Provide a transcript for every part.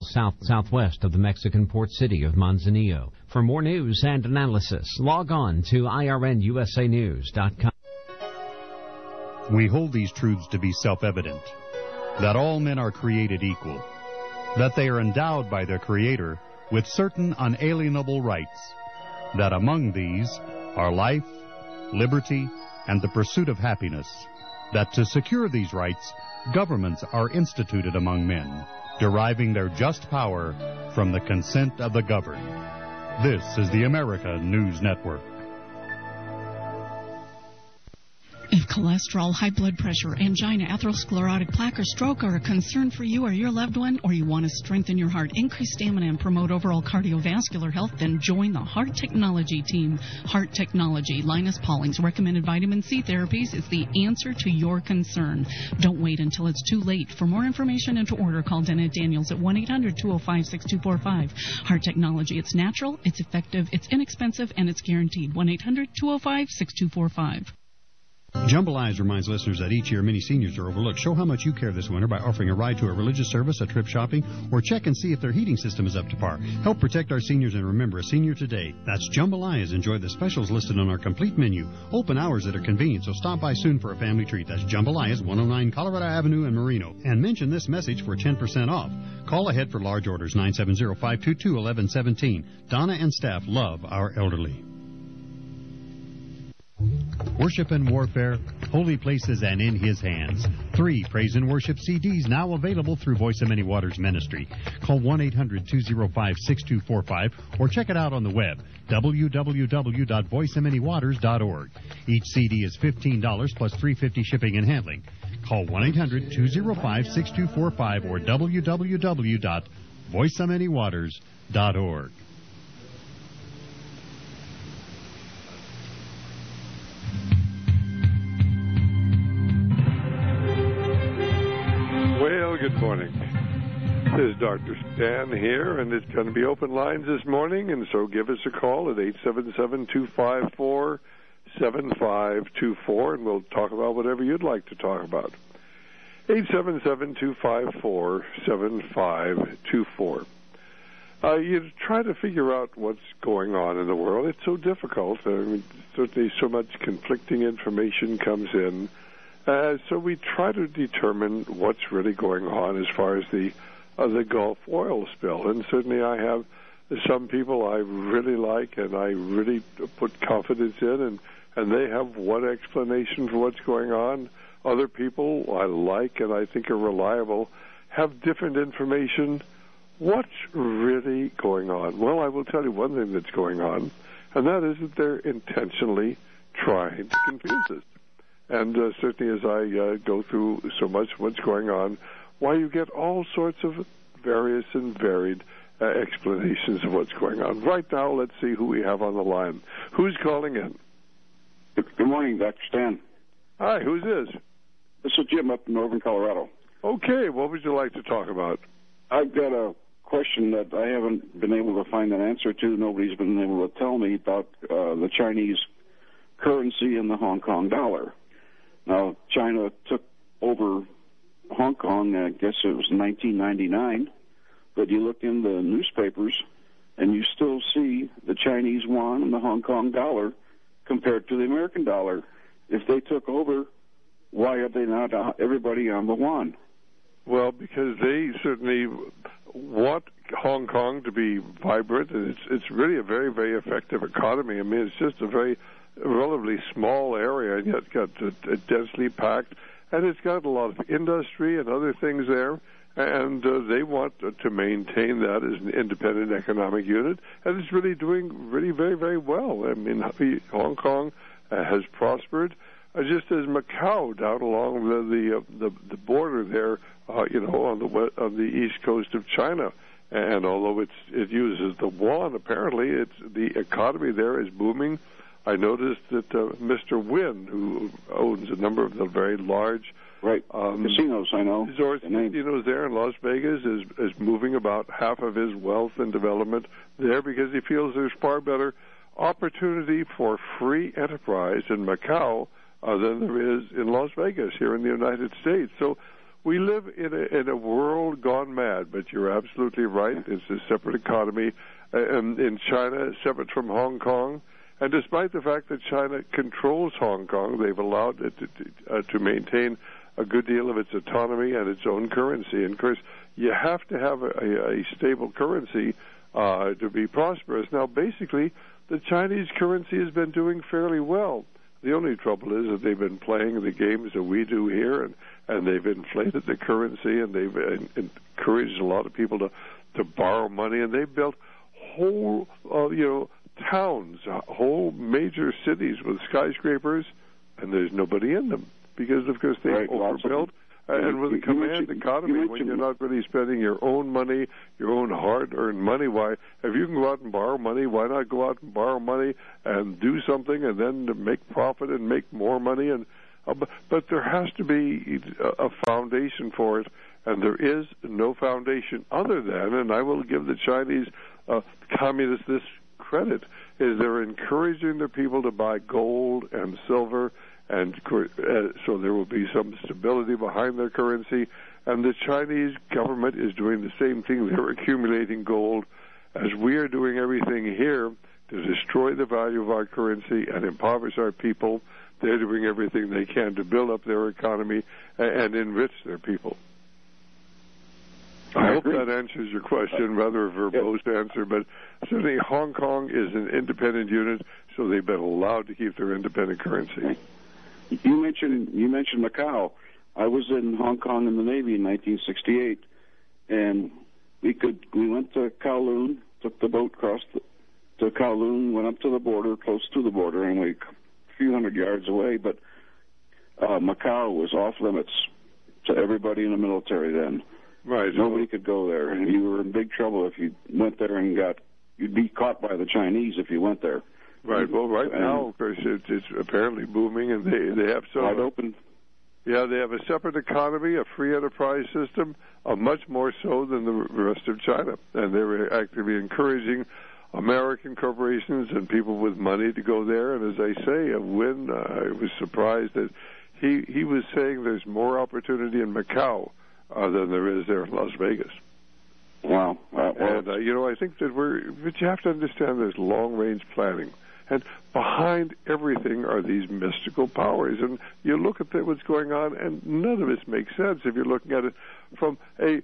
southwest of the Mexican port city of Manzanillo. For more news and analysis, log on to irnusanews.com. We hold these truths to be self-evident, that all men are created equal, that they are endowed by their Creator with certain unalienable rights, that among these are life, liberty, and the pursuit of happiness, that to secure these rights, governments are instituted among men, deriving their just power from the consent of the governed. This is the America News Network. If cholesterol, high blood pressure, angina, atherosclerotic plaque, or stroke are a concern for you or your loved one, or you want to strengthen your heart, increase stamina, and promote overall cardiovascular health, then join the Heart Technology team. Heart Technology, Linus Pauling's recommended vitamin C therapies is the answer to your concern. Don't wait until it's too late. For more information and to order, call Dennett Daniels at 1-800-205-6245. Heart Technology, it's natural, it's effective, it's inexpensive, and it's guaranteed. 1-800-205-6245. Jambalaya reminds listeners that each year many seniors are overlooked. Show how much you care this winter by offering a ride to a religious service, a trip shopping, or check and see if their heating system is up to par. Help protect our seniors and remember a senior today. That's Jambalaya. Enjoy the specials listed on our complete menu. Open hours that are convenient, so stop by soon for a family treat. That's Jambalaya, 109 Colorado Avenue in Marino. And mention this message for 10% off. Call ahead for large orders, 970-522-1117. Donna and staff love our elderly. Worship and Warfare, Holy Places and in His Hands. 3 praise and worship CDs now available through Voice of Many Waters Ministry. Call 1-800-205-6245 or check it out on the web, www.voiceofmanywaters.org. Each CD is $15 plus $3.50 shipping and handling. Call 1-800-205-6245 or www.voiceofmanywaters.org. Well, good morning. This is Dr. Stan here, and it's going to be open lines this morning, and so give us a call at 877-254-7524, and we'll talk about whatever you'd like to talk about. 877-254-7524. You try to figure out what's going on in the world. It's so difficult. I mean, certainly so much conflicting information comes in. So we try to determine what's really going on as far as the Gulf oil spill. And certainly I have some people I really like and I really put confidence in, and they have one explanation for what's going on. Other people I like and I think are reliable have different information. What's really going on? Well, I will tell you one thing that's going on, and that is that they're intentionally trying to confuse us. And certainly as I go through so much what's going on, why you get all sorts of various and varied explanations of what's going on. Right now, let's see who we have on the line. Who's calling in? Good morning, Dr. Stan. Hi, who's this? This is Jim up in northern Colorado. Okay, what would you like to talk about? I've got a question that I haven't been able to find an answer to. Nobody's been able to tell me about the Chinese currency and the Hong Kong dollar. Now, China took over Hong Kong, I guess it was 1999, but you look in the newspapers and you still see the Chinese yuan and the Hong Kong dollar compared to the American dollar. If they took over, why are they not everybody on the yuan? Well, because they certainly want Hong Kong to be vibrant, and it's really a very, very effective economy. I mean, it's just a relatively small area, and yet got densely packed, and it's got a lot of industry and other things there, and they want to maintain that as an independent economic unit, and it's really doing really very, very well. I mean, Hong Kong has prospered, just as Macau down along the border there, on the east coast of China. And although it uses the yuan, apparently the economy there is booming. I noticed that Mr. Wynn, who owns a number of the very large casinos, I know, resorts and casinos there in Las Vegas, is moving about half of his wealth and development there because he feels there's far better opportunity for free enterprise in Macau than there is in Las Vegas here in the United States. So we live in a world gone mad, but you're absolutely right. It's a separate economy in China, separate from Hong Kong. And despite the fact that China controls Hong Kong, they've allowed it to maintain a good deal of its autonomy and its own currency. And, of course, you have to have a stable currency to be prosperous. Now, basically, the Chinese currency has been doing fairly well. The only trouble is that they've been playing the games that we do here, and they've inflated the currency, and they've encouraged a lot of people to borrow money, and they've built whole, towns, whole major cities with skyscrapers, and there's nobody in them because, of course, they've overbuilt. And with a command economy, when you're not really spending your own money, your own hard-earned money, why, if you can go out and borrow money, why not go out and borrow money and do something and then to make profit and make more money? And but there has to be a foundation for it, and there is no foundation other than, and I will give the Chinese communists this credit, is they're encouraging their people to buy gold and silver, and so there will be some stability behind their currency. And the Chinese government is doing the same thing. They're accumulating gold as we are doing everything here to destroy the value of our currency and impoverish our people. They're doing everything they can to build up their economy and enrich their people. I hope that answers your question, rather a verbose answer, but certainly Hong Kong is an independent unit, so they've been allowed to keep their independent currency. You mentioned Macau. I was in Hong Kong in the Navy in 1968, and we went to Kowloon, took the boat across to Kowloon, went up to the border, close to the border, and a few hundred yards away. But Macau was off limits to everybody in the military then. Right. Nobody could go there, and you were in big trouble if you went there and you'd be caught by the Chinese if you went there. Right. Well, now, of course, it's apparently booming, and they have so wide open. Yeah, they have a separate economy, a free enterprise system, much more so than the rest of China, and they're actively encouraging American corporations and people with money to go there. And as I say, Wynn, I was surprised that he was saying there's more opportunity in Macau than there is there in Las Vegas. Wow. And, I think that but you have to understand there's long-range planning. And behind everything are these mystical powers. And you look at what's going on, and none of it makes sense if you're looking at it from a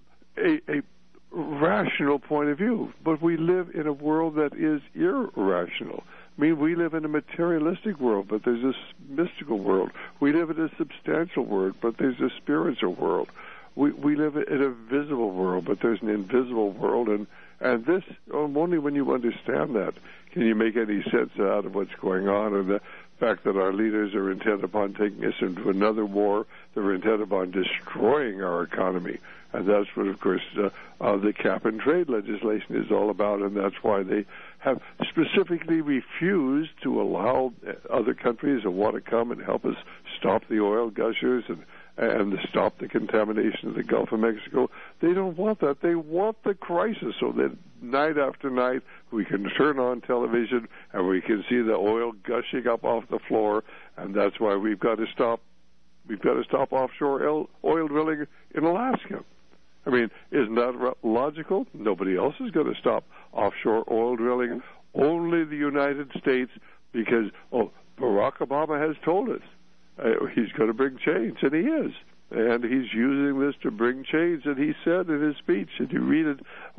rational point of view. But we live in a world that is irrational. I mean, we live in a materialistic world, but there's this mystical world. We live in a substantial world, but there's a spiritual world. We live in a visible world, but there's an invisible world, and this, only when you understand that can you make any sense out of what's going on, and the fact that our leaders are intent upon taking us into another war. They're intent upon destroying our economy, and that's what, of course, the cap-and-trade legislation is all about, and that's why they have specifically refused to allow other countries that want to come and help us stop the oil gushers and to stop the contamination of the Gulf of Mexico. They don't want that. They want the crisis so that night after night we can turn on television and we can see the oil gushing up off the floor, and that's why we've got to stop offshore oil drilling in Alaska. I mean, isn't that logical? Nobody else is going to stop offshore oil drilling. Only the United States, because Barack Obama has told us he's going to bring change, and he is. And he's using this to bring change, and he said in his speech, and you read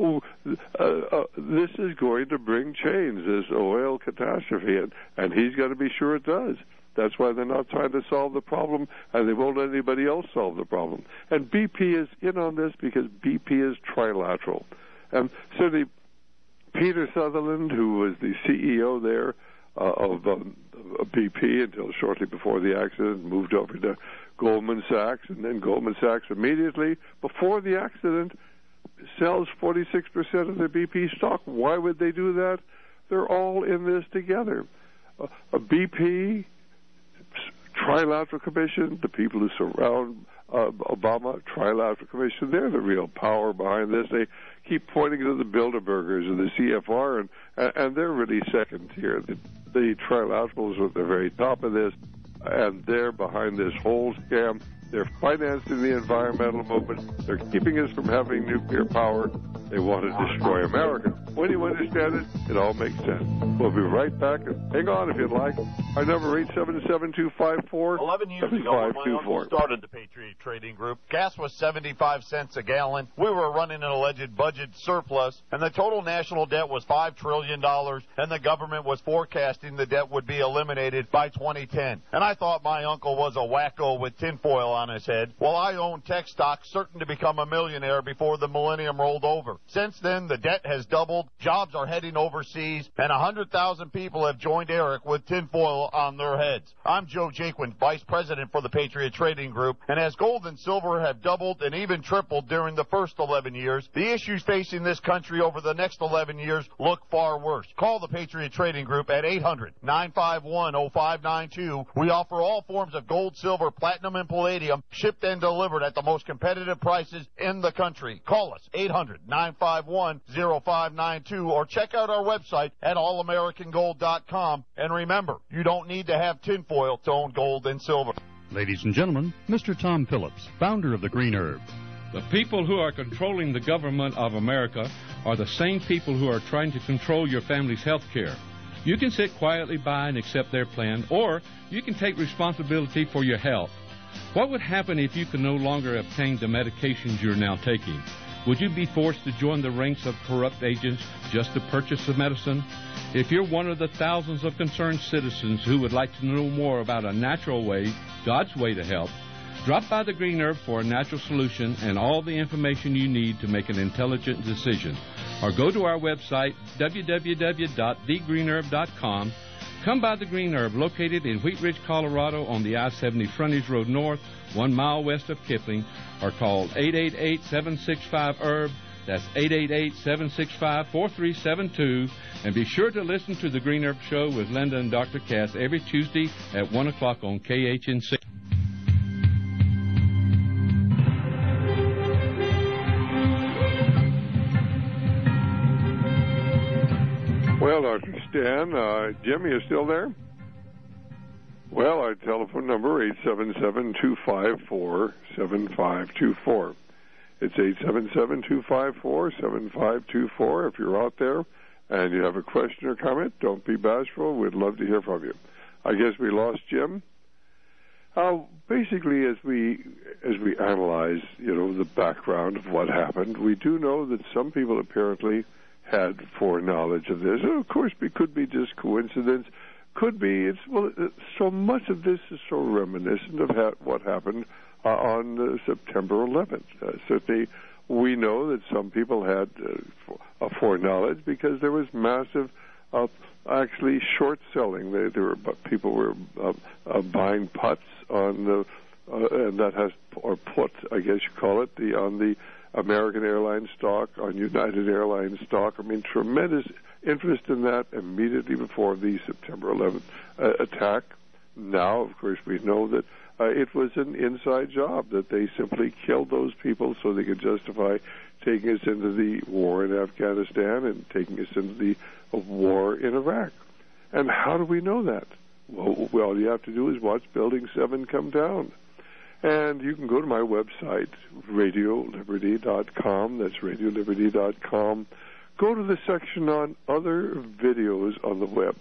it, this is going to bring change, this oil catastrophe, and he's going to be sure it does. That's why they're not trying to solve the problem, and they won't let anybody else solve the problem. And BP is in on this because BP is trilateral. And certainly Peter Sutherland, who was the CEO there of BP until shortly before the accident, moved over to Goldman Sachs, and then Goldman Sachs immediately, before the accident, sells 46% of their BP stock. Why would they do that? They're all in this together. A BP, Trilateral Commission, the people who surround Obama, Trilateral Commission, they're the real power behind this. They keep pointing to the Bilderbergers and the CFR, and they're really second tier. The Trilaterals are at the very top of this, and they're behind this whole scam. They're financing the environmental movement. They're keeping us from having nuclear power. They want to destroy America. When you understand it, it all makes sense. We'll be right back. Hang on if you'd like. Our number 877-254-7524. 11 years ago, when my uncle started the Patriot Trading Group, gas was 75 cents a gallon. We were running an alleged budget surplus, and the total national debt was $5 trillion, and the government was forecasting the debt would be eliminated by 2010. And I thought my uncle was a wacko with tinfoil on his head. Well, I owned tech stocks, certain to become a millionaire before the millennium rolled over. Since then, the debt has doubled, jobs are heading overseas, and 100,000 people have joined Eric with tinfoil on their heads. I'm Joe Jaquin, Vice President for the Patriot Trading Group, and as gold and silver have doubled and even tripled during the first 11 years, the issues facing this country over the next 11 years look far worse. Call the Patriot Trading Group at 800-951-0592. We offer all forms of gold, silver, platinum, and palladium, shipped and delivered at the most competitive prices in the country. Call us, 800-951-0592, or check out our website at allamericangold.com. And remember, you don't need to have tinfoil to own gold and silver. Ladies and gentlemen, Mr. Tom Phillips, founder of the Green Herb. The people who are controlling the government of America are the same people who are trying to control your family's health care. You can sit quietly by and accept their plan, or you can take responsibility for your health. What would happen if you could no longer obtain the medications you're now taking? Would you be forced to join the ranks of corrupt agents just to purchase the medicine? If you're one of the thousands of concerned citizens who would like to know more about a natural way, God's way to help, drop by the Green Herb for a natural solution and all the information you need to make an intelligent decision. Or go to our website, www.thegreenherb.com. Come by the Green Herb, located in Wheat Ridge, Colorado, on the I-70 Frontage Road North, 1 mile west of Kipling, or call 888-765-HERB. That's 888-765-4372. And be sure to listen to the Green Herb Show with Linda and Dr. Cass every Tuesday at 1 o'clock on KHNC. Well, Dr. Stan, Jimmy is still there? Well, our telephone number, 877-254-7524. It's 877-254-7524. If you're out there and you have a question or comment, don't be bashful. We'd love to hear from you. I guess we lost Jim. Basically, as we analyze, the background of what happened, we do know that some people apparently had foreknowledge of this. And of course, it could be just coincidence. Could be. So much of this is so reminiscent of what happened on September 11th. Certainly, we know that some people had a foreknowledge because there was massive, actually short selling. People were buying puts on the, and that has, or put, I guess you call it, on the American Airlines stock, on United Airlines stock. I mean, tremendous interest in that immediately before the September 11th attack. Now, of course, we know that it was an inside job, that they simply killed those people so they could justify taking us into the war in Afghanistan and taking us into the war in Iraq. And how do we know that? Well, all you have to do is watch Building 7 come down. And you can go to my website, RadioLiberty.com. That's RadioLiberty.com. Go to the section on other videos on the web,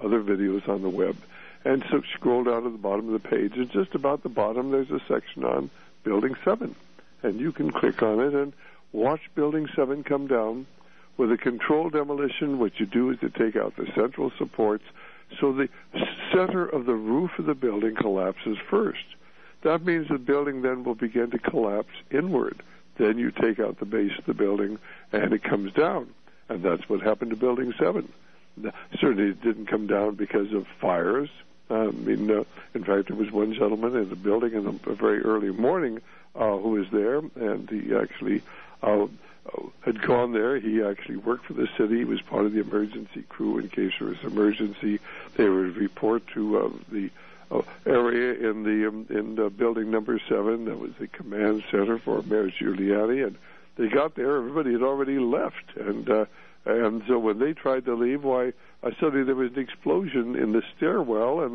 and so scroll down to the bottom of the page. And just about the bottom, there's a section on Building 7. And you can click on it and watch Building 7 come down. With a controlled demolition, what you do is to take out the central supports, so the center of the roof of the building collapses first. That means the building then will begin to collapse inward. Then you take out the base of the building, and it comes down. And that's what happened to Building 7. Certainly it didn't come down because of fires. In fact, there was one gentleman in the building in a very early morning who was there, and he actually had gone there. He actually worked for the city. He was part of the emergency crew in case there was an emergency. They would report to the area in building number 7. That was the command center for Mayor Giuliani, and they got there. Everybody had already left, and so when they tried to leave, suddenly there was an explosion in the stairwell, and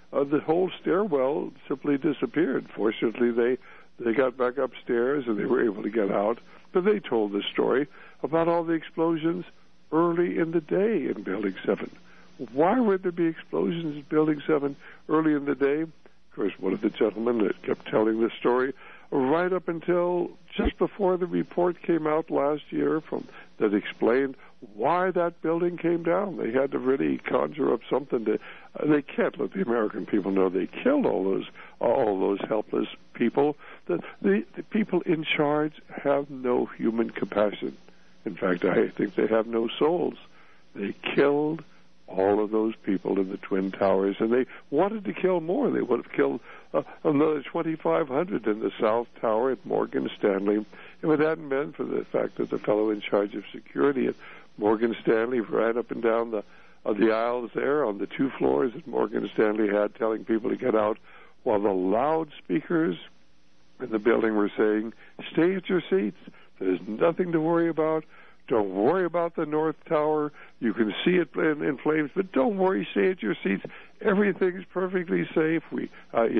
the whole stairwell simply disappeared. Fortunately, they got back upstairs and they were able to get out. But they told the story about all the explosions early in the day in Building 7. Why would there be explosions in Building 7 early in the day? Of course, one of the gentlemen that kept telling this story right up until just before the report came out last year that explained why that building came down. They had to really conjure up something to. They can't let the American people know they killed all those helpless people. The people in charge have no human compassion. In fact, I think they have no souls. They killed all of those people in the Twin Towers, and they wanted to kill more. They would have killed another 2,500 in the South Tower at Morgan Stanley if it hadn't been for the fact that the fellow in charge of security at Morgan Stanley ran up and down the aisles there on the 2 floors that Morgan Stanley had, telling people to get out, while the loudspeakers in the building were saying, "Stay at your seats. There's nothing to worry about. Don't worry about the North Tower. You can see it in flames, but don't worry. Stay at your seats. Everything's perfectly safe. We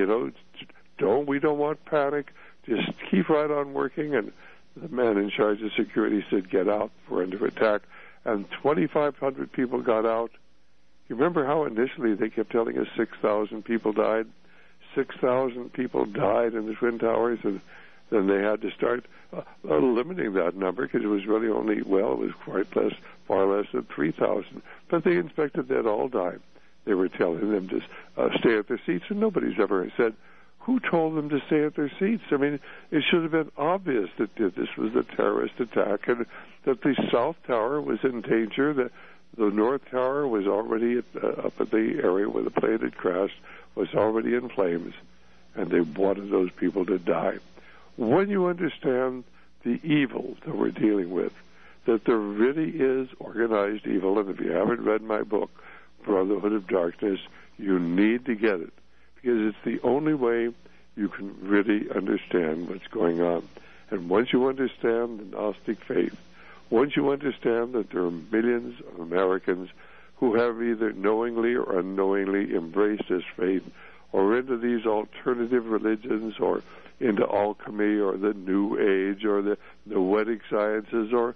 don't want panic. Just keep right on working." And the man in charge of security said, "Get out. We're under attack." And 2,500 people got out. You remember how initially they kept telling us 6,000 people died? 6,000 people died in the Twin Towers, and then they had to start limiting that number because it was really only, it was far less than 3,000. But they inspected that all died. They were telling them to stay at their seats, and nobody's ever said, who told them to stay at their seats? I mean, it should have been obvious that this was a terrorist attack and that the South Tower was in danger, that the North Tower was already up at the area where the plane had crashed, was already in flames, and they wanted those people to die. When you understand the evil that we're dealing with, that there really is organized evil, and if you haven't read my book, Brotherhood of Darkness, you need to get it, because it's the only way you can really understand what's going on. And once you understand the Gnostic faith, once you understand that there are millions of Americans who have either knowingly or unknowingly embraced this faith, or into these alternative religions, or into alchemy, or the New Age, or the Noetic sciences, or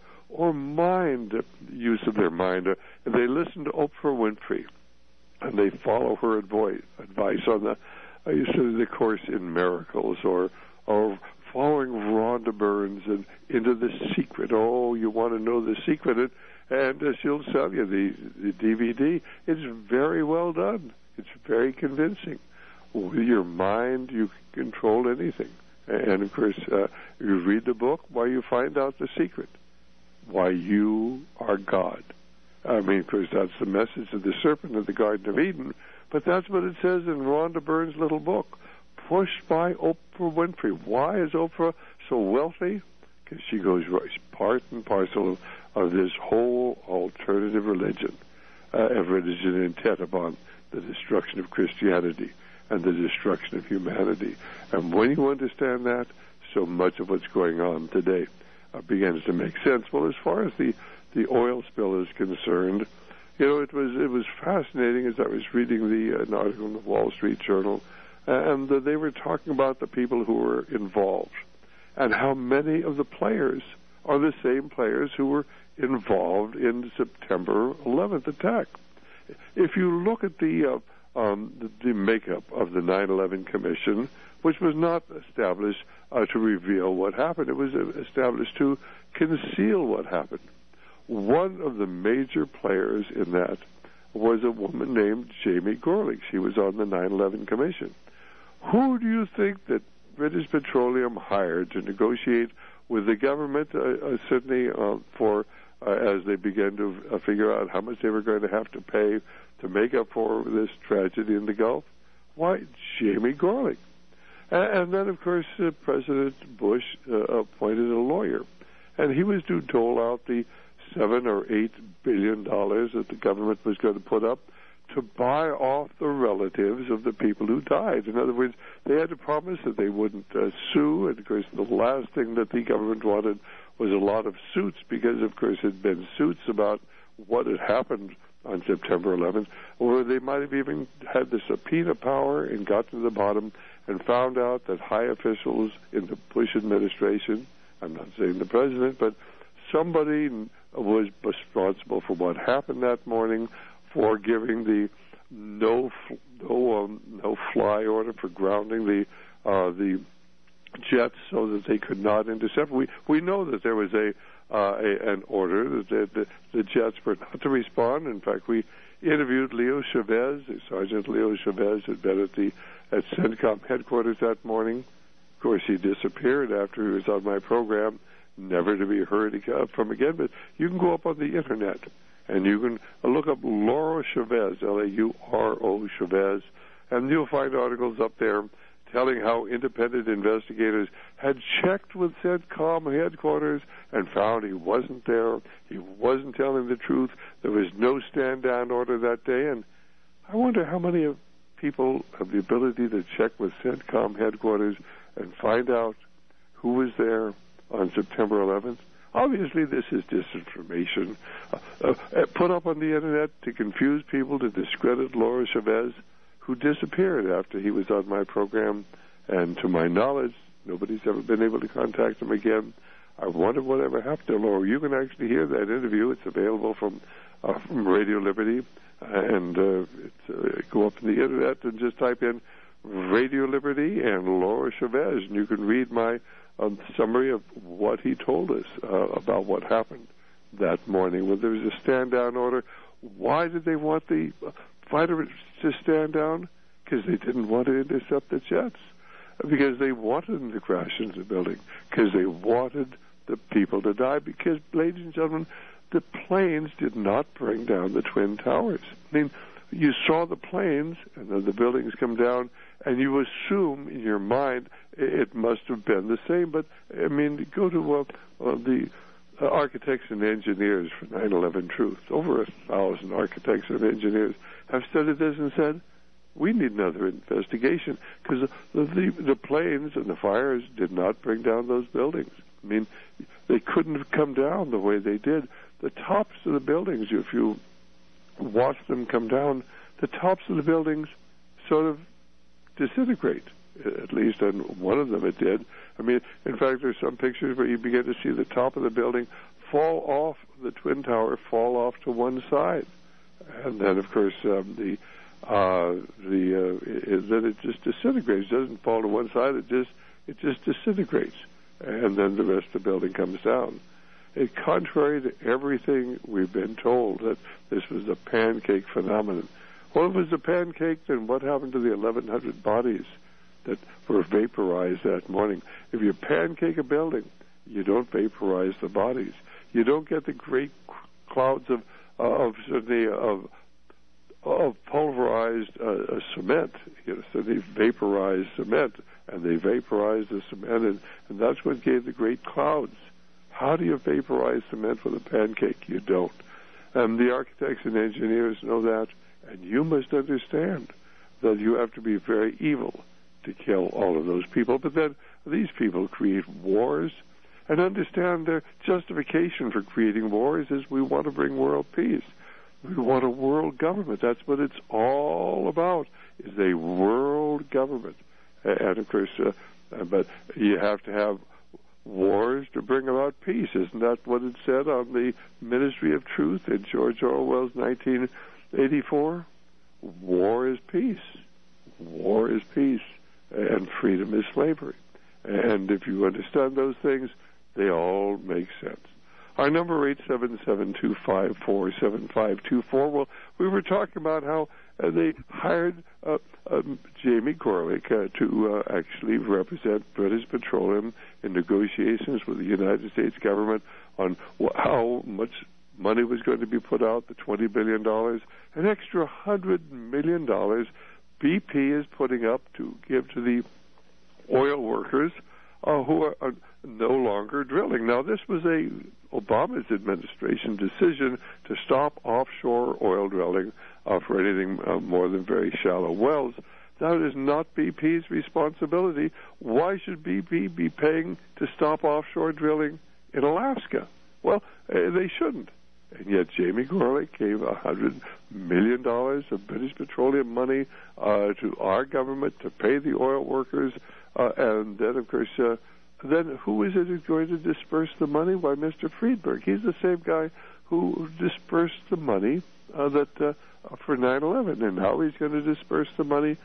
use of their mind, and they listen to Oprah Winfrey, and they follow her advice on the Course in Miracles, or following Rhonda Burns and into The Secret. Oh, you want to know The Secret, and she'll sell you the DVD. It's very well done. It's very convincing. With your mind, you can control anything. And, of course, you read the book, why you find out the secret. Why you are God. I mean, of course, that's the message of the serpent of the Garden of Eden, but that's what it says in Rhonda Burns' little book, pushed by Oprah Winfrey. Why is Oprah so wealthy? Because she goes part and parcel of this whole alternative religion, a religion intent upon the destruction of Christianity and the destruction of humanity. And when you understand that, so much of what's going on today begins to make sense. Well, as far as the oil spill is concerned, it was fascinating as I was reading an article in the Wall Street Journal, and they were talking about the people who were involved and how many of the players are the same players who were involved in the September 11th attack. If you look at the makeup of the 9/11 Commission, which was not established to reveal what happened, it was established to conceal what happened. One of the major players in that was a woman named Jamie Gorelick. She was on the 9/11 Commission. Who do you think that British Petroleum hired to negotiate with the government, certainly as they began to figure out how much they were going to have to pay to make up for this tragedy in the Gulf? Why, Jamie Gorelick. And then, of course, President Bush appointed a lawyer, and he was to dole out the $7 or $8 billion that the government was going to put up to buy off the relatives of the people who died. In other words, they had to promise that they wouldn't sue, and of course the last thing that the government wanted was a lot of suits, because of course there had been suits about what had happened on September 11th, or they might have even had the subpoena power and got to the bottom and found out that high officials in the Bush administration, I'm not saying the president, but somebody was responsible for what happened that morning, for giving the no-fly order for grounding the jets so that they could not intercept. We know that there was an order that the jets were not to respond. In fact, we interviewed Leo Chavez, Sergeant Leo Chavez, had been at CENTCOM headquarters that morning. Of course, he disappeared after he was on my program, never to be heard from again. But you can go up on the internet and you can look up Lauro Chavez, Lauro Chavez, and you'll find articles up there telling how independent investigators had checked with CENTCOM headquarters and found he wasn't there. He wasn't telling the truth. There was no stand-down order that day. And I wonder how many people have the ability to check with CENTCOM headquarters and find out who was there on September 11th. Obviously, this is disinformation put up on the internet to confuse people, to discredit Lauro Chavez, who disappeared after he was on my program. And to my knowledge, nobody's ever been able to contact him again. I wonder whatever happened to Lauro. You can actually hear that interview. It's available from Radio Liberty. And go up in the internet and just type in Radio Liberty and Lauro Chavez, and you can read my summary of what he told us about what happened that morning when there was a stand-down order. Why did they want the fighter to stand down? Because they didn't want to intercept the jets. Because they wanted them to crash into the building. Because they wanted the people to die. Because, ladies and gentlemen, the planes did not bring down the Twin Towers. I mean, you saw the planes and then the buildings come down, and you assume in your mind it must have been the same. But, I mean, go to the architects and engineers for 9/11 Truth. Over 1,000 architects and engineers have studied this and said, we need another investigation, because the planes and the fires did not bring down those buildings. I mean, they couldn't have come down the way they did. The tops of the buildings, if you watch them come down, the tops of the buildings sort of disintegrate. At least on one of them it did. I mean, in fact, there's some pictures where you begin to see the top of the building fall off, the Twin Tower fall off to one side. And then, of course, then it just disintegrates. It doesn't fall to one side. It just disintegrates. And then the rest of the building comes down. Contrary to everything we've been told, that this was a pancake phenomenon. Well, if it was a pancake, then what happened to the 1,100 bodies that were vaporized that morning? If you pancake a building, you don't vaporize the bodies. You don't get the great clouds of pulverized cement. So they vaporized cement, and they vaporized the cement, and that's what gave the great clouds. How do you vaporize cement with a pancake? You don't. And the architects and engineers know that, and you must understand that you have to be very evil to kill all of those people. But then these people create wars, and understand their justification for creating wars is we want to bring world peace. We want a world government. That's what it's all about, is a world government. And, of course, but you have to have wars to bring about peace. Isn't that what it said on the Ministry of Truth in George Orwell's 1984? War is peace. War is peace. And freedom is slavery. And if you understand those things, they all make sense. Our number 877-254-7524. Well, we were talking about how they hired Jamie Gorelick to actually represent British Petroleum in negotiations with the United States government on how much money was going to be put out, the $20 billion. An extra $100 million BP is putting up to give to the oil workers who are no longer drilling. Now, this was Obama's administration decision to stop offshore oil drilling for anything more than very shallow wells. That is not BP's responsibility. Why should BP be paying to stop offshore drilling in Alaska? Well, they shouldn't. And yet Jamie Gorelick gave $100 million of British Petroleum money to our government to pay the oil workers. And then, of course, then who is it who's going to disperse the money? Why, Mr. Friedberg. He's the same guy who dispersed the money for 9/11. And how he's going to disperse the money,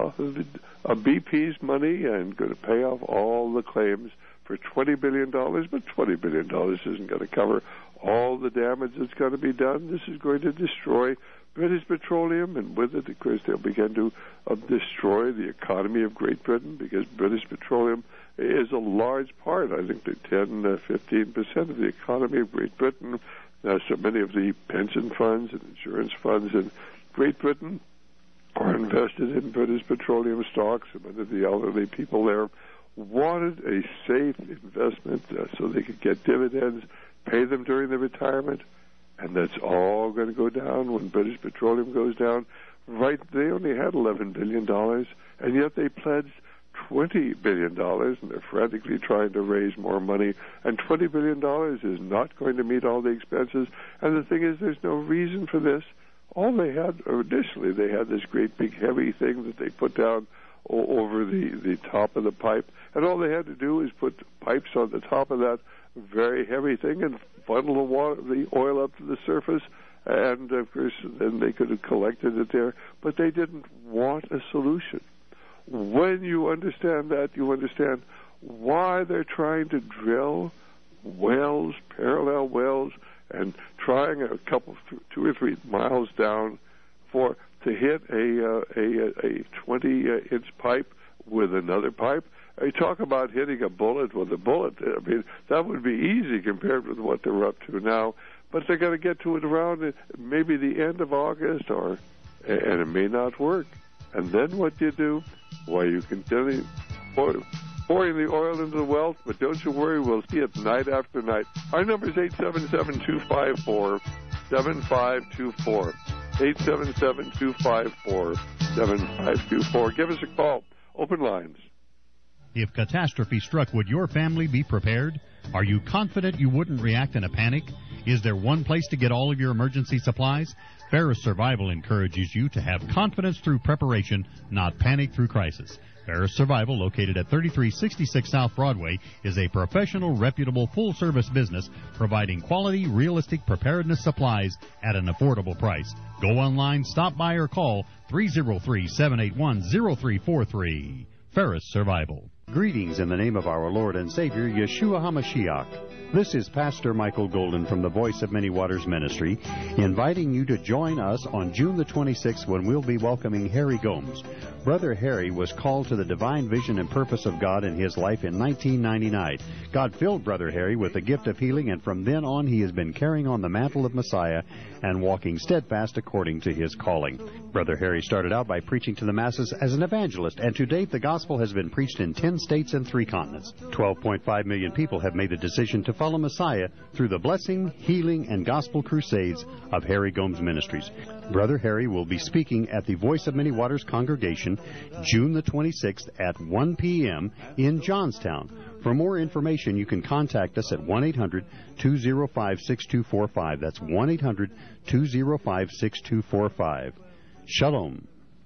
BP's money, and going to pay off all the claims for $20 billion. But $20 billion isn't going to cover all the damage that's going to be done. This is going to destroy British Petroleum, and with it, of course, they'll begin to destroy the economy of Great Britain, because British Petroleum is a large part, I think, 10-15% of the economy of Great Britain. So many of the pension funds and insurance funds in Great Britain are invested in British Petroleum stocks, and many of the elderly people there wanted a safe investment so they could get dividends, pay them during their retirement, and that's all going to go down when British Petroleum goes down. Right, they only had $11 billion, and yet they pledged $20 billion, and they're frantically trying to raise more money, and $20 billion is not going to meet all the expenses. And the thing is, there's no reason for this. All they had, initially, they had this great big heavy thing that they put down over the top of the pipe, and all they had to do is put pipes on the top of that very heavy thing and funnel the oil up to the surface, and of course then they could have collected it there, but they didn't want a solution. When you understand that, you understand why they're trying to drill wells, parallel wells, and trying a couple, 2 or 3 miles down to hit a 20-inch pipe with another pipe. You talk about hitting a bullet with a bullet. I mean, that would be easy compared with what they're up to now. But they're going to get to it around maybe the end of August, and it may not work. And then what do you do? Why, you continue pouring the oil into the wells, but don't you worry, we'll see it night after night. Our number is 877-254-7524. 877-254-7524. Give us a call. Open lines. If catastrophe struck, would your family be prepared? Are you confident you wouldn't react in a panic? Is there one place to get all of your emergency supplies? Ferris Survival encourages you to have confidence through preparation, not panic through crisis. Ferris Survival, located at 3366 South Broadway, is a professional, reputable, full-service business providing quality, realistic preparedness supplies at an affordable price. Go online, stop by, or call 303-781-0343. Ferris Survival. Greetings in the name of our Lord and Savior, Yeshua HaMashiach. This is Pastor Michael Golden from the Voice of Many Waters Ministry, inviting you to join us on June the 26th when we'll be welcoming Harry Gomes. Brother Harry was called to the divine vision and purpose of God in his life in 1999. God filled Brother Harry with the gift of healing, and from then on he has been carrying on the mantle of Messiah and walking steadfast according to his calling. Brother Harry started out by preaching to the masses as an evangelist, and to date the gospel has been preached in 10 states and 3 continents. 12.5 million people have made the decision to follow Messiah through the blessing, healing, and gospel crusades of Harry Gomes Ministries. Brother Harry will be speaking at the Voice of Many Waters congregation June the 26th at 1 p.m. in Johnstown. For more information, you can contact us at 1-800-205-6245. That's 1-800-205-6245. Shalom.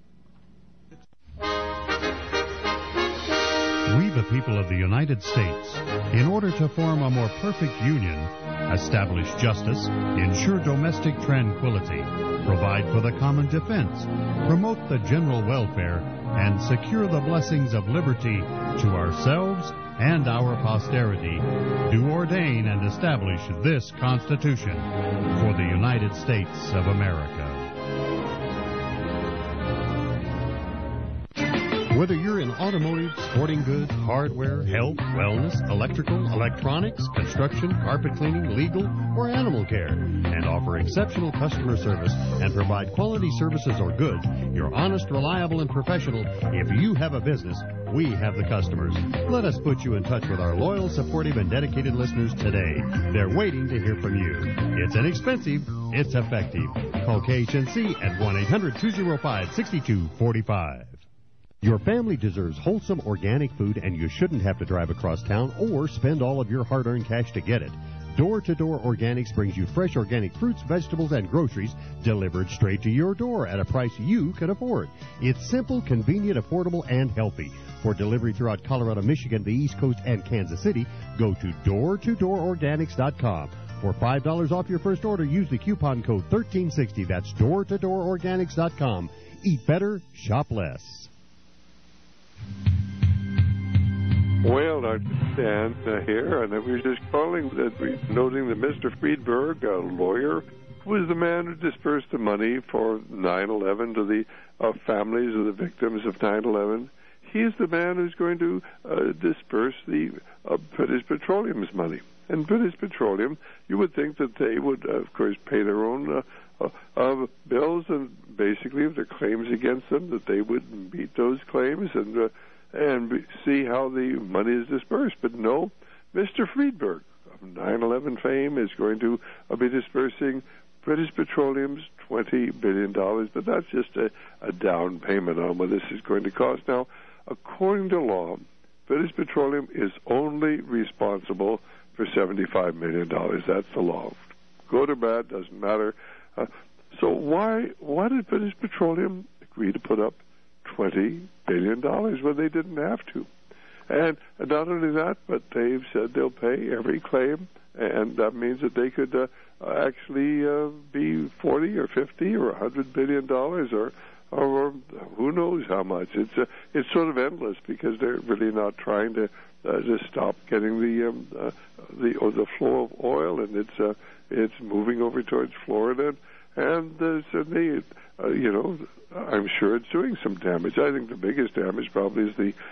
We, the people of the United States, in order to form a more perfect union, establish justice, ensure domestic tranquility, provide for the common defense, promote the general welfare, and secure the blessings of liberty to ourselves and our posterity, do ordain and establish this Constitution for the United States of America. Whether you're in automotive, sporting goods, hardware, health, wellness, electrical, electronics, construction, carpet cleaning, legal, or animal care, and offer exceptional customer service and provide quality services or goods, you're honest, reliable, and professional. If you have a business, we have the customers. Let us put you in touch with our loyal, supportive, and dedicated listeners today. They're waiting to hear from you. It's inexpensive. It's effective. Call KHNC at 1-800-205-6245. Your family deserves wholesome organic food, and you shouldn't have to drive across town or spend all of your hard-earned cash to get it. Door-to-Door Organics brings you fresh organic fruits, vegetables, and groceries delivered straight to your door at a price you can afford. It's simple, convenient, affordable, and healthy. For delivery throughout Colorado, Michigan, the East Coast, and Kansas City, go to doortodoororganics.com. For $5 off your first order, use the coupon code 1360. That's doortodoororganics.com. Eat better, shop less. Well, Dr. Stan here, and I was just calling noting that Mr. Friedberg, a lawyer, was the man who dispersed the money for 9/11 to the families of the victims of 9/11. He's the man who's going to disperse the British Petroleum's money. And British Petroleum, you would think that they would, of course, pay their own bills, and basically, if there are claims against them, that they would meet those claims and see how the money is dispersed. But no, Mr. Friedberg of 9/11 fame is going to be dispersing British Petroleum's $20 billion, but that's just a down payment on what this is going to cost. Now, according to law, British Petroleum is only responsible for $75 million. That's the law. Good or bad, doesn't matter. So why did British Petroleum agree to put up $20 billion when they didn't have to? And not only that, but they've said they'll pay every claim, and that means that they could actually be 40 or 50 or $100 billion or who knows how much. It's sort of endless because they're really not trying to stop getting the flow of oil, and it's moving over towards Florida, and certainly, I'm sure it's doing some damage. I think the biggest damage probably is the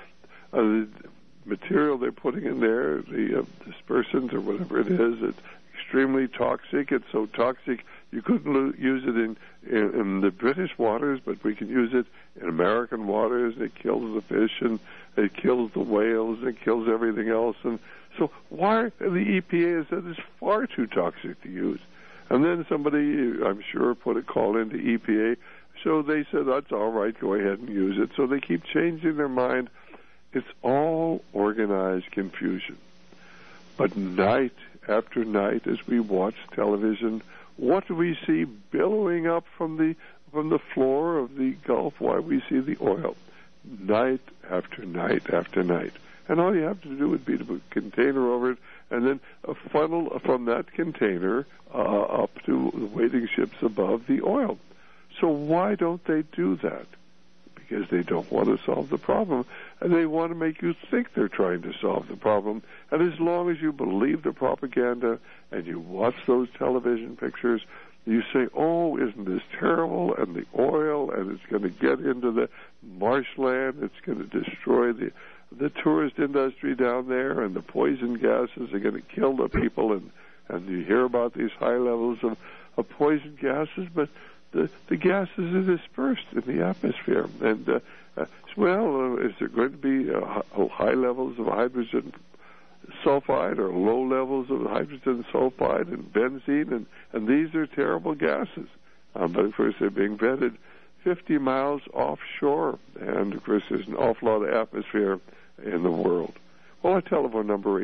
material they're putting in there, the dispersant or whatever it is. It's extremely toxic. It's so toxic you couldn't use it in the British waters, but we can use it in American waters. It kills the fish, and it kills the whales, and it kills everything else. And so why the EPA has said it's far too toxic to use. And then somebody, I'm sure, put a call into EPA. So they said, that's all right, go ahead and use it. So they keep changing their mind. It's all organized confusion. But night after night, as we watch television, what do we see billowing up from the floor of the Gulf? Why we see the oil night after night after night. And all you have to do would be to put a container over it and then a funnel from that container up to the waiting ships above the oil. So why don't they do that? Because they don't want to solve the problem, and they want to make you think they're trying to solve the problem. And as long as you believe the propaganda and you watch those television pictures, you say, oh, isn't this terrible? And the oil, and it's going to get into the marshland. It's going to destroy the tourist industry down there, and the poison gases are going to kill the people. And you hear about these high levels of poison gases, but the gases are dispersed in the atmosphere. And, is there going to be high levels of hydrogen sulfide or low levels of hydrogen sulfide and benzene? And these are terrible gases. But, of course, they're being vetted 50 miles offshore. And, of course, there's an awful lot of atmosphere in the world. Well, our telephone number,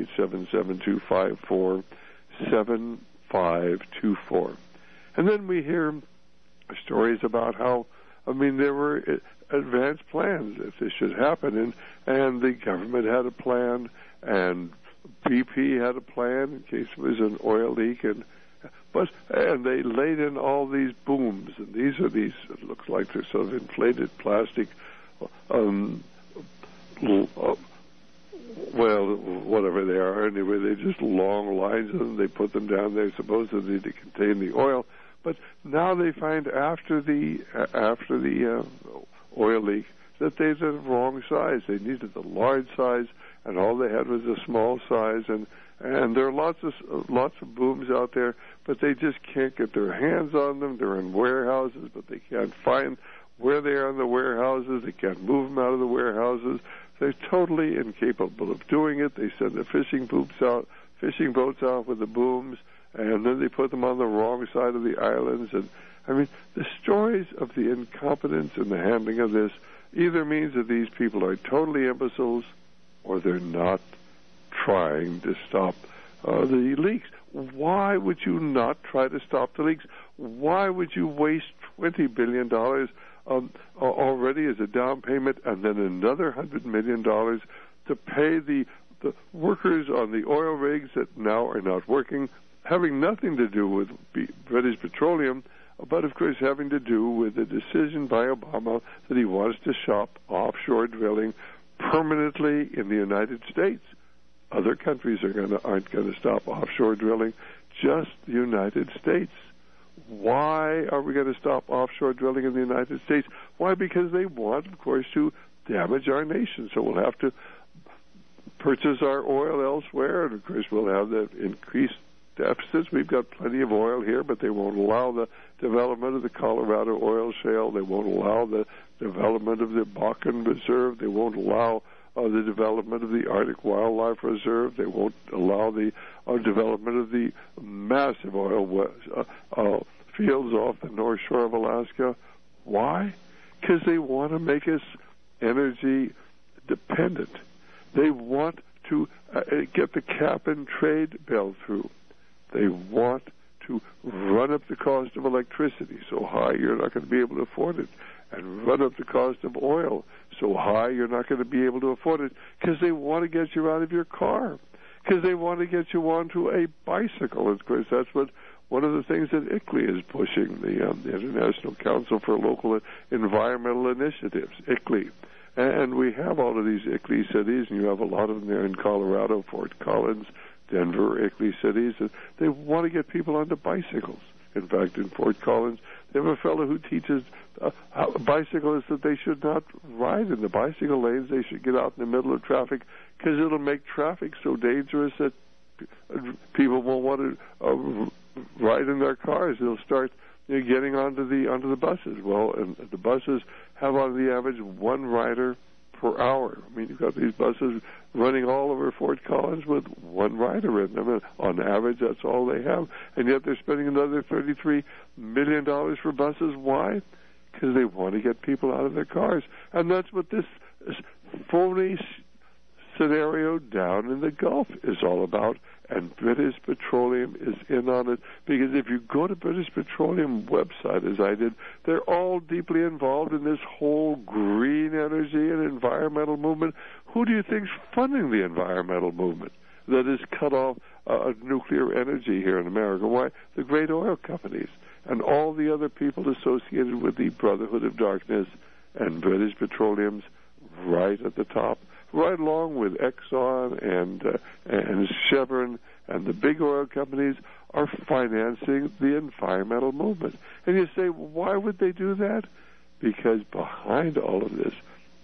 877-254-7524. And then we hear stories about how, there were advanced plans if this should happen, and the government had a plan, and BP had a plan in case there was an oil leak, and they laid in all these booms, and these it looks like they're sort of inflated plastic, whatever they are, anyway, they just long lines of them, they put them down there supposedly to contain the oil. But now they find after the oil leak that they're the wrong size. They needed the large size, and all they had was a small size. And there are lots of booms out there, but they just can't get their hands on them. They're in warehouses, but they can't find where they are in the warehouses. They can't move them out of the warehouses. They're totally incapable of doing it. They send the fishing boats out with the booms, and then they put them on the wrong side of the islands. And, the stories of the incompetence and the handling of this either means that these people are totally imbeciles or they're not trying to stop the leaks. Why would you not try to stop the leaks? Why would you waste $20 billion already as a down payment and then another $100 million to pay the workers on the oil rigs that now are not working, having nothing to do with British Petroleum, but of course having to do with the decision by Obama that he wants to stop offshore drilling permanently in the United States. Other countries aren't going to stop offshore drilling, just the United States. Why are we going to stop offshore drilling in the United States? Why? Because they want, of course, to damage our nation. So we'll have to purchase our oil elsewhere, and of course we'll have the increased deficits. We've got plenty of oil here, but they won't allow the development of the Colorado oil shale. They won't allow the development of the Bakken Reserve. They won't allow the development of the Arctic Wildlife Reserve. They won't allow the development of the massive oil fields off the North Shore of Alaska. Why? Because they want to make us energy dependent. They want to get the cap-and-trade bill through. They want to run up the cost of electricity so high you're not going to be able to afford it, and run up the cost of oil so high you're not going to be able to afford it, because they want to get you out of your car, because they want to get you onto a bicycle. Of course, that's what one of the things that ICLEI is pushing, the International Council for Local Environmental Initiatives, ICLEI. And we have all of these ICLEI cities, and you have a lot of them there in Colorado, Fort Collins, Denver, ICLEI cities, and they want to get people onto bicycles. In fact, in Fort Collins, they have a fellow who teaches bicyclists that they should not ride in the bicycle lanes. They should get out in the middle of traffic, because it'll make traffic so dangerous that people won't want to ride in their cars. They'll start getting onto the buses. Well, and the buses have on the average one rider per hour. I mean, you've got these buses running all over Fort Collins with one rider in them, and on average, that's all they have. And yet they're spending another $33 million for buses. Why? Because they want to get people out of their cars. And that's what this phony scenario down in the Gulf is all about. And British Petroleum is in on it, because if you go to British Petroleum website, as I did, they're all deeply involved in this whole green energy and environmental movement. Who do you think's funding the environmental movement that has cut off nuclear energy here in America? Why? The great oil companies and all the other people associated with the Brotherhood of Darkness, and British Petroleum's right at the top, right along with Exxon and Chevron and the big oil companies are financing the environmental movement. And you say, why would they do that? Because behind all of this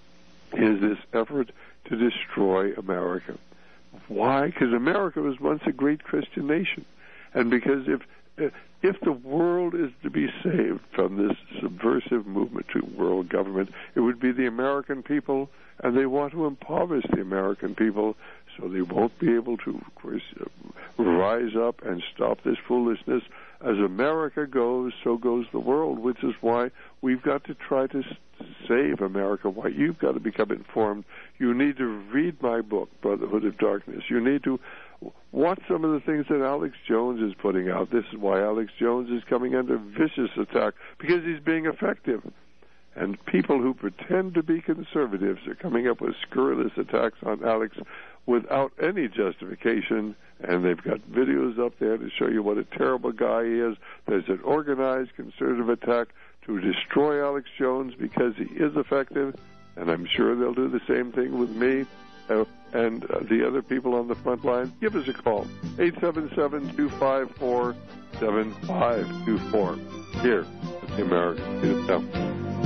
is this effort to destroy America. Why? Because America was once a great Christian nation. And because if the world is to be saved from this subversive movement to world government, it would be the American people, and they want to impoverish the American people so they won't be able to, of course, rise up and stop this foolishness. As America goes, so goes the world, which is why we've got to try to save America, why you've got to become informed. You need to read my book, Brotherhood of Darkness. You need to watch some of the things that Alex Jones is putting out. This is why Alex Jones is coming under vicious attack, because he's being effective. And people who pretend to be conservatives are coming up with scurrilous attacks on Alex without any justification, and they've got videos up there to show you what a terrible guy he is. There's an organized conservative attack to destroy Alex Jones because he is effective, and I'm sure they'll do the same thing with me and the other people on the front line. Give us a call, 877-254-7524, here at the American Freedom Temple.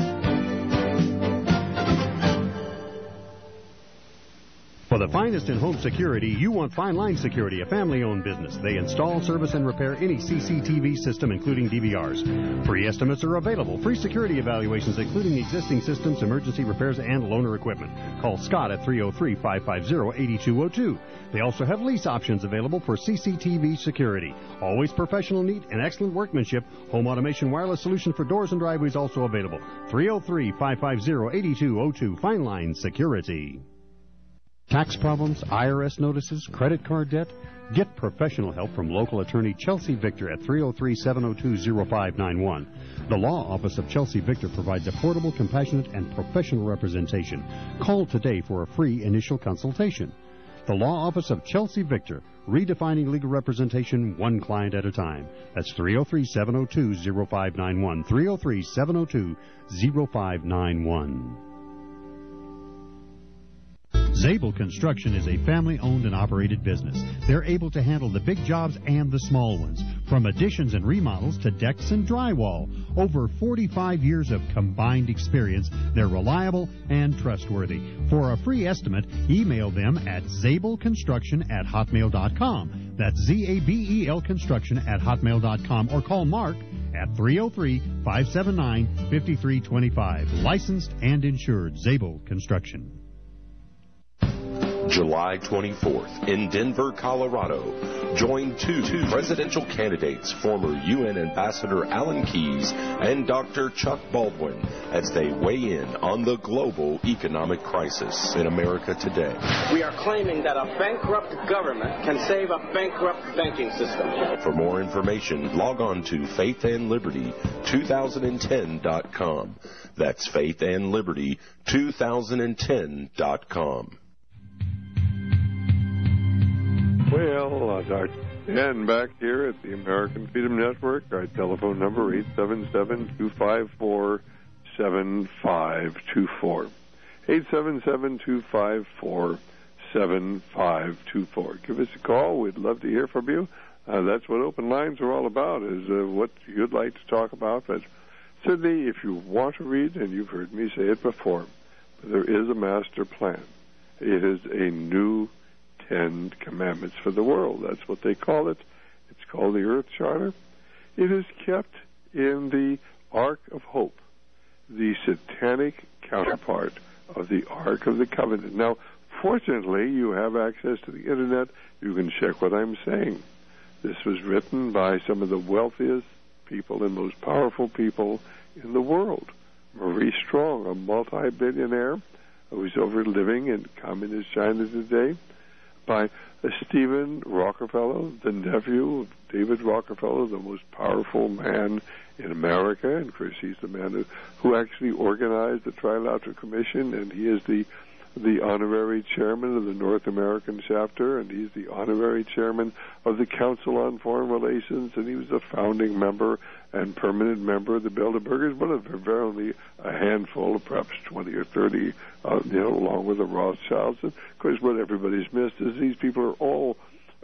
For the finest in home security, you want Fine Line Security, a family-owned business. They install, service, and repair any CCTV system, including DVRs. Free estimates are available. Free security evaluations, including existing systems, emergency repairs, and loaner equipment. Call Scott at 303-550-8202. They also have lease options available for CCTV security. Always professional, neat, and excellent workmanship. Home automation wireless solution for doors and driveways also available. 303-550-8202. Fine Line Security. Tax problems, IRS notices, credit card debt? Get professional help from local attorney Chelsea Victor at 303-702-0591. The Law Office of Chelsea Victor provides affordable, compassionate, and professional representation. Call today for a free initial consultation. The Law Office of Chelsea Victor, redefining legal representation one client at a time. That's 303-702-0591, 303-702-0591. Zabel Construction is a family-owned and operated business. They're able to handle the big jobs and the small ones, from additions and remodels to decks and drywall. Over 45 years of combined experience, they're reliable and trustworthy. For a free estimate, email them at zabelconstruction@hotmail.com. That's Z-A-B-E-L construction@hotmail.com, or call Mark at 303-579-5325. Licensed and insured. Zabel Construction. July 24th in Denver, Colorado. Join two presidential candidates, former UN Ambassador Alan Keyes and Dr. Chuck Baldwin, as they weigh in on the global economic crisis in America today. We are claiming that a bankrupt government can save a bankrupt banking system. For more information, log on to faithandliberty2010.com. That's faithandliberty2010.com. Well, Dr. Dan back here at the American Freedom Network. Our telephone number, 877-254-7524. 877-254-7524. Give us a call. We'd love to hear from you. That's what open lines are all about, is what you'd like to talk about. But certainly, if you want to read, and you've heard me say it before, there is a master plan. It is a new 10 Commandments for the world. That's what they call it. It's called the Earth Charter. It is kept in the Ark of Hope, the satanic counterpart of the Ark of the Covenant. Now, fortunately, you have access to the Internet. You can check what I'm saying. This was written by some of the wealthiest people and most powerful people in the world. Maurice Strong, a multi-billionaire who's over living in communist China today, by Stephen Rockefeller, the nephew of David Rockefeller, the most powerful man in America. And of course, he's the man who actually organized the Trilateral Commission, and he is the honorary chairman of the North American chapter, and he's the honorary chairman of the Council on Foreign Relations, and he was a founding member and permanent member of the Bilderbergers, one of very only a handful, perhaps 20 or 30, along with the Rothschilds. And of course, what everybody's missed is these people are all,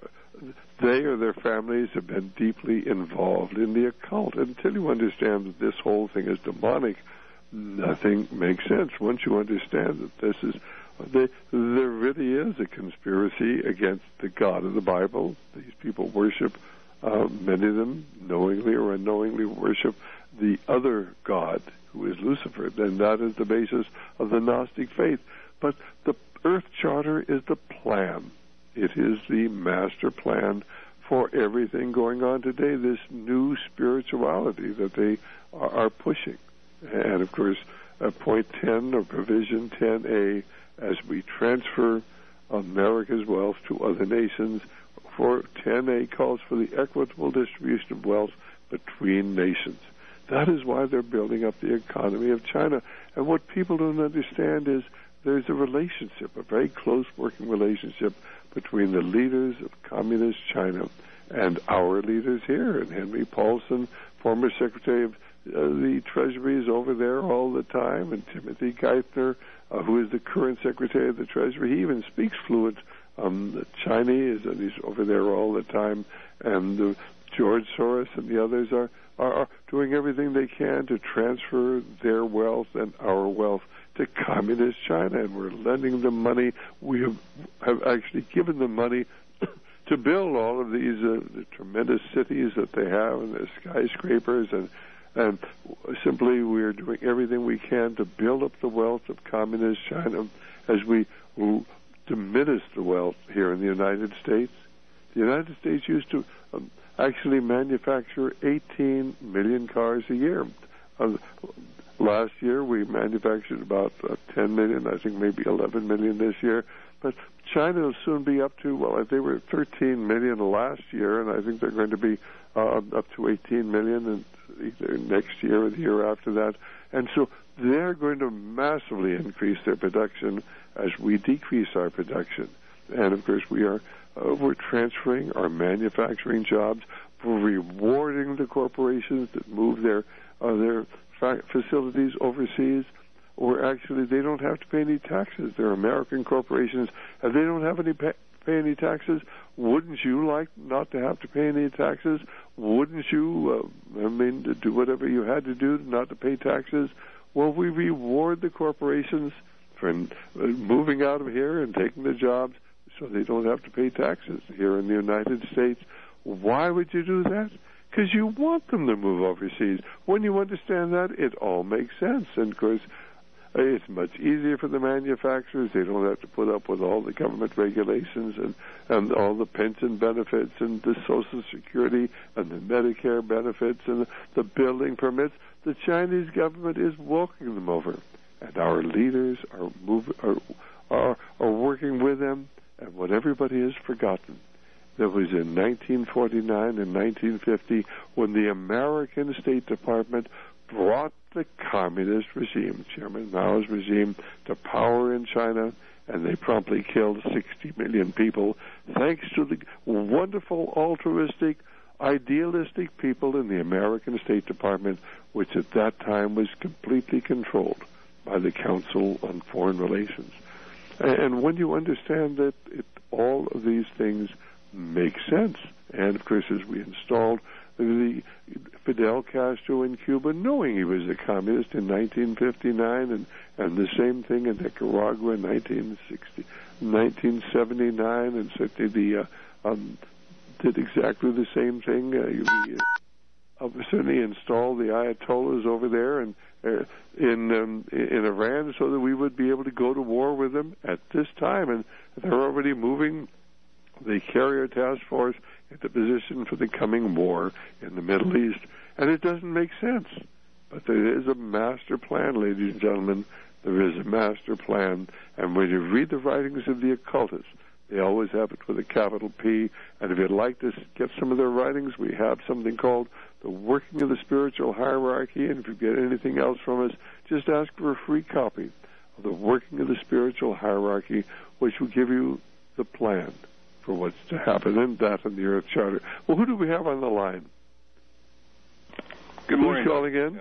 they or their families have been deeply involved in the occult. Until you understand that this whole thing is demonic, nothing makes sense. Once you understand that this is, there really is a conspiracy against the God of the Bible. These people worship, many of them knowingly or unknowingly worship the other God, who is Lucifer, and that is the basis of the Gnostic faith. But the Earth Charter is the plan. It is the master plan for everything going on today, this new spirituality that they are pushing. And, of course, point 10, or provision 10A, as we transfer America's wealth to other nations, for 10A calls for the equitable distribution of wealth between nations. That is why they're building up the economy of China. And what people don't understand is there's a relationship, a very close working relationship between the leaders of communist China and our leaders here. And Henry Paulson, former Secretary of the Treasury, is over there all the time, and Timothy Geithner, who is the current Secretary of the Treasury, he even speaks fluent Chinese, and he's over there all the time. And George Soros and the others are doing everything they can to transfer their wealth and our wealth to communist China, and we're lending them money. We have actually given them money to build all of these the tremendous cities that they have, and the skyscrapers, and simply we are doing everything we can to build up the wealth of communist China as we diminish the wealth here in the United States. The United States used to actually manufacture 18 million cars a year. Last year we manufactured about 10 million, I think maybe 11 million this year. But China will soon be up to, well, they were 13 million last year, and I think they're going to be up to 18 million either next year or the year after that. And so they're going to massively increase their production as we decrease our production. And, of course, we're transferring our manufacturing jobs. We're rewarding the corporations that move their facilities overseas, or actually they don't have to pay any taxes. They're American corporations, and they don't have any pay any taxes. Wouldn't you like not to have to pay any taxes? Wouldn't you, to do whatever you had to do not to pay taxes? Well, we reward the corporations for moving out of here and taking the jobs so they don't have to pay taxes here in the United States. Why would you do that? Because you want them to move overseas. When you understand that, it all makes sense. And, of course, it's much easier for the manufacturers. They don't have to put up with all the government regulations and all the pension benefits and the Social Security and the Medicare benefits and the building permits. The Chinese government is welcoming them over, and our leaders are working with them. And what everybody has forgotten, that was in 1949 and 1950 when the American State Department brought the communist regime, Chairman Mao's regime, to power in China, and they promptly killed 60 million people, thanks to the wonderful, altruistic, idealistic people in the American State Department, which at that time was completely controlled by the Council on Foreign Relations. And when you understand that all of these things make sense, and of course as we installed the Fidel Castro in Cuba, knowing he was a communist in 1959, and the same thing in Nicaragua in 1979, and certainly did exactly the same thing. We certainly installed the Ayatollahs over there and in Iran so that we would be able to go to war with them at this time, and they're already moving the carrier task force into position for the coming war in the Middle East. And it doesn't make sense. But there is a master plan, ladies and gentlemen. There is a master plan. And when you read the writings of the occultists, they always have it with a capital P. And if you'd like to get some of their writings, we have something called The Working of the Spiritual Hierarchy. And if you get anything else from us, just ask for a free copy of The Working of the Spiritual Hierarchy, which will give you the plan for what's to happen, and that in the Earth Charter. Well, who do we have on the line? Good morning. Who's calling in?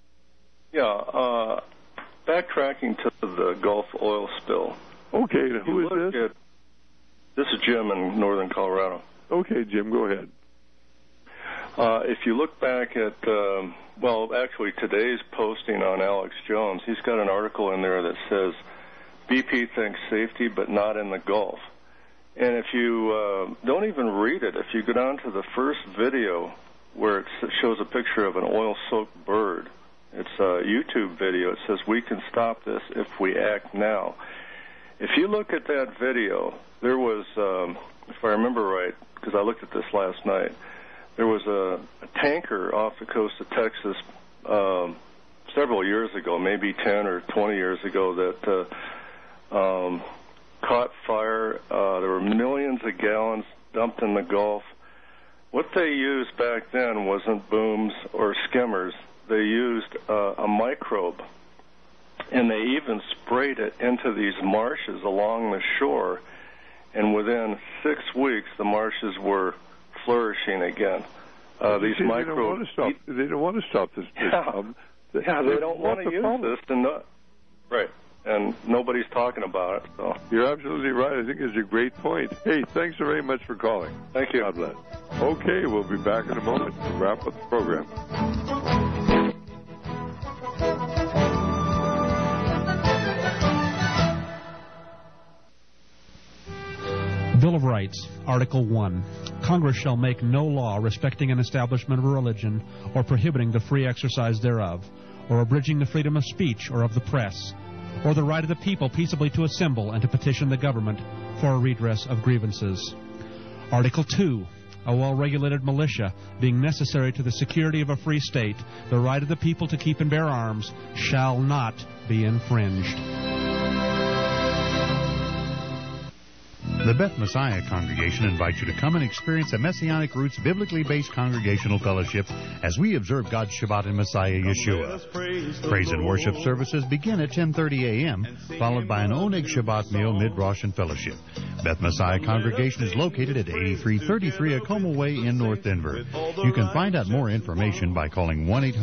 Yeah, backtracking to the Gulf oil spill. Okay, now who is this? This is Jim in northern Colorado. Okay, Jim, go ahead. If you look back at, actually today's posting on Alex Jones, he's got an article in there that says, BP thinks safety but not in the Gulf. And if you don't even read it, if you go down to the first video where it shows a picture of an oil-soaked bird, it's a YouTube video. It says, "We can stop this if we act now." If you look at that video, there was, if I remember right, because I looked at this last night, there was a tanker off the coast of Texas several years ago, maybe 10 or 20 years ago, that caught fire. There were millions of gallons dumped in the Gulf. What they used back then wasn't booms or skimmers. They used a microbe, and they even sprayed it into these marshes along the shore, and within 6 weeks the marshes were flourishing again. These microbes... They don't want to stop this problem. They don't want to use this. Right. And nobody's talking about it. So you're absolutely right. I think it's a great point. Hey, thanks very much for calling. Thank you. God bless. Okay, we'll be back in a moment to wrap up the program. Bill of Rights, Article 1. Congress shall make no law respecting an establishment of a religion or prohibiting the free exercise thereof, or abridging the freedom of speech or of the press, or the right of the people peaceably to assemble and to petition the government for a redress of grievances. Article 2. A well-regulated militia, being necessary to the security of a free state, the right of the people to keep and bear arms, shall not be infringed. The Beth Messiah Congregation invites you to come and experience a Messianic Roots biblically based congregational fellowship as we observe God's Shabbat in Messiah Yeshua. Praise and worship services begin at 10:30 a.m., followed by an Oneg Shabbat meal, mid-Rosh, and fellowship. Beth Messiah Congregation is located at 8333 Acoma Way in North Denver. You can find out more information by calling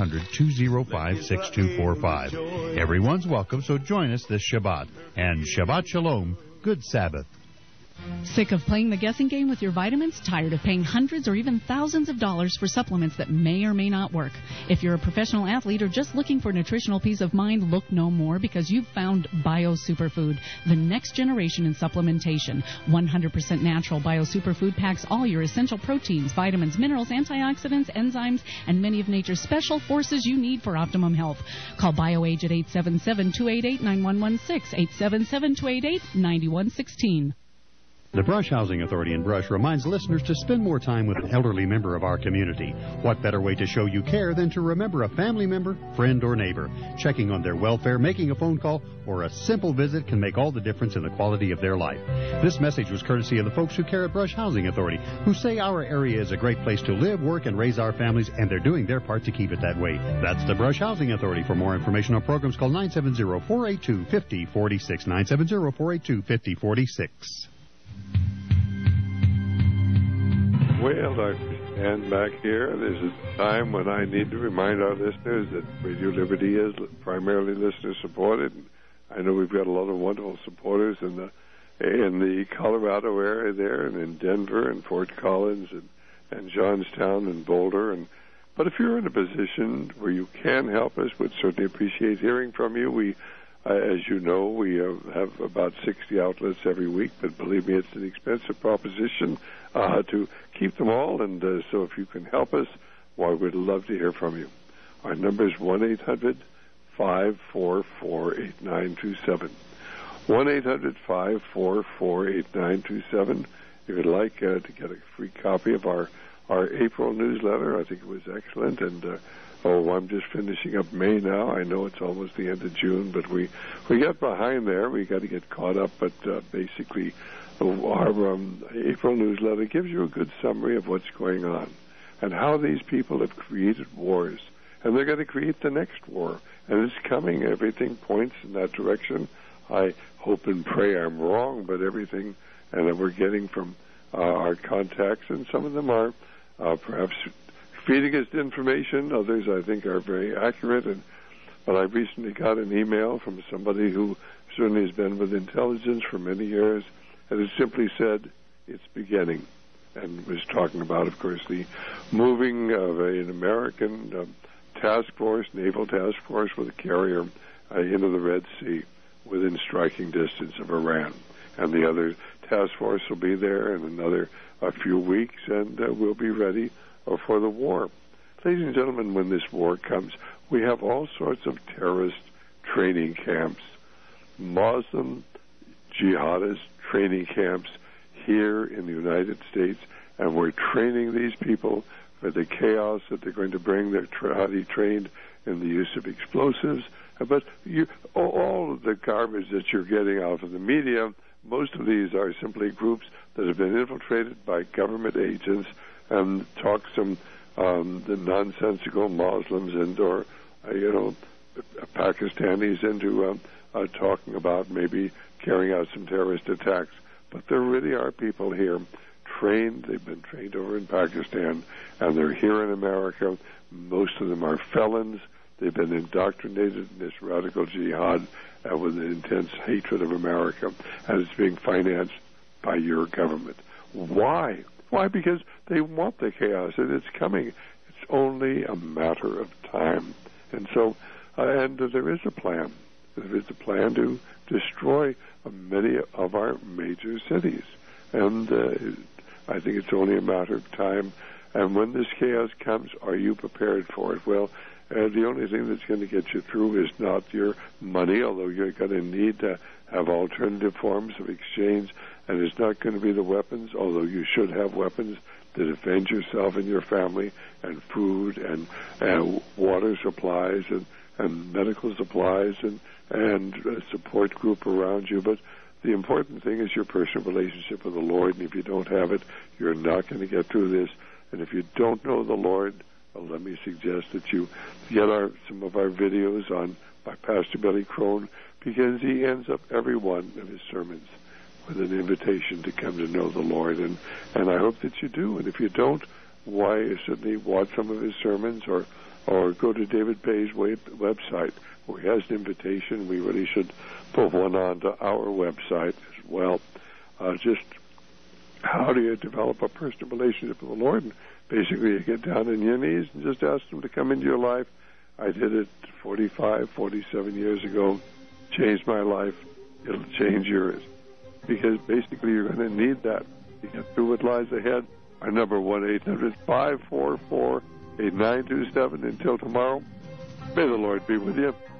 1-800-205-6245. Everyone's welcome, so join us this Shabbat. And Shabbat Shalom, good Sabbath. Sick of playing the guessing game with your vitamins? Tired of paying hundreds or even thousands of dollars for supplements that may or may not work? If you're a professional athlete or just looking for nutritional peace of mind, look no more, because you've found Bio Superfood, the next generation in supplementation. 100% natural Bio Superfood packs all your essential proteins, vitamins, minerals, antioxidants, enzymes, and many of nature's special forces you need for optimum health. Call BioAge at 877-288-9116, 877-288-9116. The Brush Housing Authority in Brush reminds listeners to spend more time with an elderly member of our community. What better way to show you care than to remember a family member, friend, or neighbor? Checking on their welfare, making a phone call, or a simple visit can make all the difference in the quality of their life. This message was courtesy of the folks who care at Brush Housing Authority, who say our area is a great place to live, work, and raise our families, and they're doing their part to keep it that way. That's the Brush Housing Authority. For more information on programs, call 970-482-5046, 970-482-5046. Well, I stand back here. There's a time when I need to remind our listeners that Radio Liberty is primarily listener-supported. I know we've got a lot of wonderful supporters in the Colorado area there, and in Denver and Fort Collins and Johnstown and Boulder. But if you're in a position where you can help us, we'd certainly appreciate hearing from you. We, as you know, we have about 60 outlets every week, but believe me, it's an expensive proposition to keep them all, and so if you can help us, well, we'd love to hear from you. Our number is 1-800-544-8927. 1-800-544-8927. If you'd like to get a free copy of our April newsletter, I think it was excellent, and I'm just finishing up May now. I know it's almost the end of June, but we got behind there. We got to get caught up, but basically our April newsletter gives you a good summary of what's going on and how these people have created wars, and they're going to create the next war, and it's coming. Everything points in that direction. I hope and pray I'm wrong, but everything that we're getting from our contacts, and some of them are perhaps feeding us information. Others, I think, are very accurate. But I recently got an email from somebody who certainly has been with intelligence for many years, and it simply said, it's beginning, and was talking about, of course, the moving of an American task force, naval task force with a carrier into the Red Sea within striking distance of Iran. And the other task force will be there in a few weeks, and we'll be ready for the war. Ladies and gentlemen, when this war comes, we have all sorts of terrorist training camps, Muslim jihadist training camps here in the United States, and we're training these people for the chaos that they're going to bring. They're already trained in the use of explosives. But all of the garbage that you're getting out of the media, most of these are simply groups that have been infiltrated by government agents and talk some the nonsensical Muslims and or Pakistanis into talking about maybe carrying out some terrorist attacks. But there really are people here trained. They've been trained over in Pakistan, and they're here in America. Most of them are felons. They've been indoctrinated in this radical jihad with an intense hatred of America, and it's being financed by your government. Why? Why? Because they want the chaos, and it's coming. It's only a matter of time. And so, and there is a plan. There is a plan to destroy many of our major cities. And I think it's only a matter of time. And when this chaos comes, are you prepared for it? Well, the only thing that's going to get you through is not your money, although you're going to need to have alternative forms of exchange, and it's not going to be the weapons, although you should have weapons to defend yourself and your family, and food and water supplies and medical supplies and a support group around you. But the important thing is your personal relationship with the Lord, and if you don't have it, you're not going to get through this. And if you don't know the Lord, well, let me suggest that you get some of our videos by Pastor Billy Crone, because he ends up every one of his sermons with an invitation to come to know the Lord. And I hope that you do. And if you don't, why certainly watch some of his sermons or go to David Pay's website where he has an invitation. We really should put one on to our website as well. Just how do you develop a personal relationship with the Lord? And basically, you get down on your knees and just ask him to come into your life. I did it 47 years ago. Changed my life. It'll change yours. Because basically, you're going to need that to get through what lies ahead. Our number 1-800-544-8927. Until tomorrow, may the Lord be with you.